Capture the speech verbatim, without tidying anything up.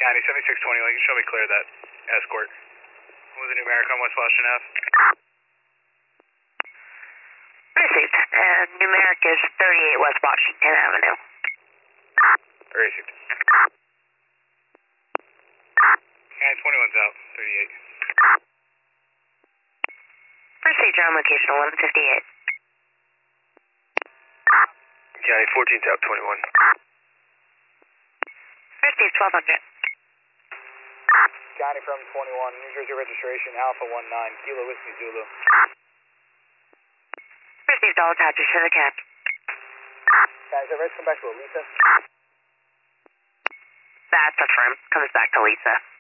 County seventy-six twenty-one, you can show me clear of that escort. What was the numeric on West Washington Ave? Received. Uh, numeric is thirty-eight West Washington Avenue. Received. County twenty-one's out, thirty-eight. Procedure on location eleven fifty-eight. County fourteen's out, twenty-one. Received twelve hundred. County from twenty-one, New Jersey registration, Alpha one nine, Kilo Whiskey Zulu. Received all attaches to the cab. Guys, is it ready to come back to Elisa? That's affirmed. Comes back to Lisa.